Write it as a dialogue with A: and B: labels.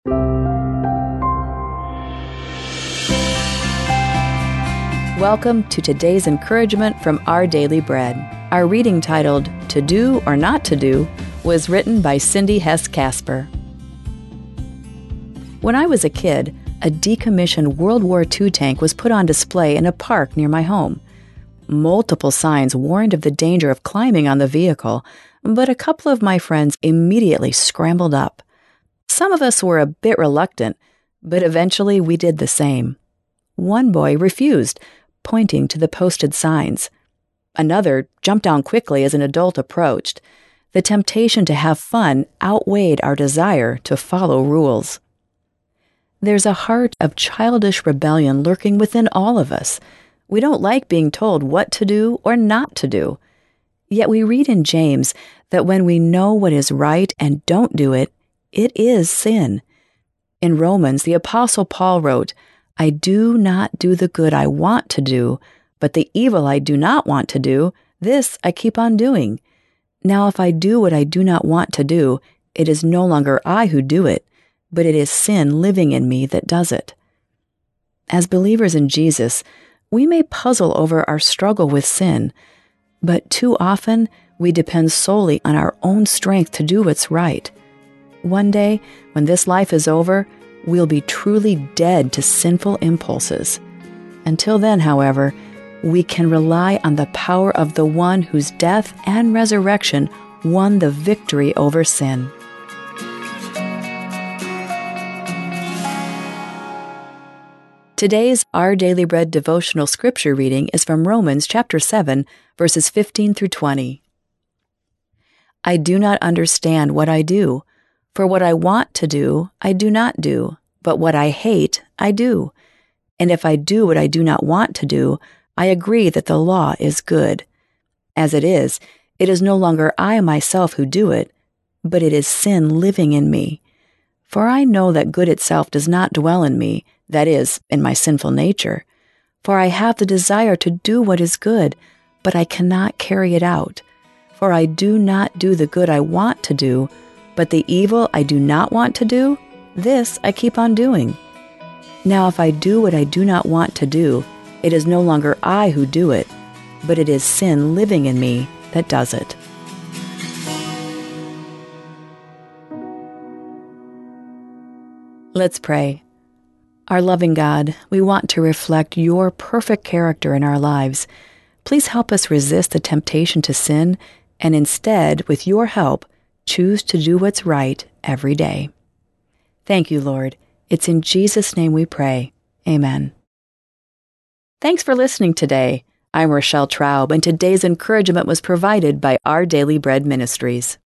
A: Welcome to today's encouragement from Our Daily Bread. Our reading titled, To Do or Not to Do, was written by Cindy Hess Casper. When I was a kid, a decommissioned World War II tank was put on display in a park near my home. Multiple signs warned of the danger of climbing on the vehicle, but a couple of my friends immediately scrambled up. Some of us were a bit reluctant, but eventually we did the same. One boy refused, pointing to the posted signs. Another jumped down quickly as an adult approached. The temptation to have fun outweighed our desire to follow rules. There's a heart of childish rebellion lurking within all of us. We don't like being told what to do or not to do. Yet we read in James that when we know what is right and don't do it, it is sin. In Romans, the Apostle Paul wrote, I do not do the good I want to do, but the evil I do not want to do, this I keep on doing. Now if I do what I do not want to do, it is no longer I who do it, but it is sin living in me that does it. As believers in Jesus, we may puzzle over our struggle with sin, but too often we depend solely on our own strength to do what's right. One day, when this life is over, we'll be truly dead to sinful impulses. Until then, however, we can rely on the power of the one whose death and resurrection won the victory over sin. Today's Our Daily Bread devotional scripture reading is from Romans chapter 7, verses 15 through 20. I do not understand what I do. For what I want to do, I do not do, but what I hate, I do. And if I do what I do not want to do, I agree that the law is good. As it is no longer I myself who do it, but it is sin living in me. For I know that good itself does not dwell in me, that is, in my sinful nature. For I have the desire to do what is good, but I cannot carry it out. For I do not do the good I want to do, but the evil I do not want to do, this I keep on doing. Now if I do what I do not want to do, it is no longer I who do it, but it is sin living in me that does it. Let's pray. Our loving God, we want to reflect your perfect character in our lives. Please help us resist the temptation to sin, and instead, with your help, choose to do what's right every day. Thank you, Lord. It's in Jesus' name we pray. Amen. Thanks for listening today. I'm Rochelle Traub, and today's encouragement was provided by Our Daily Bread Ministries.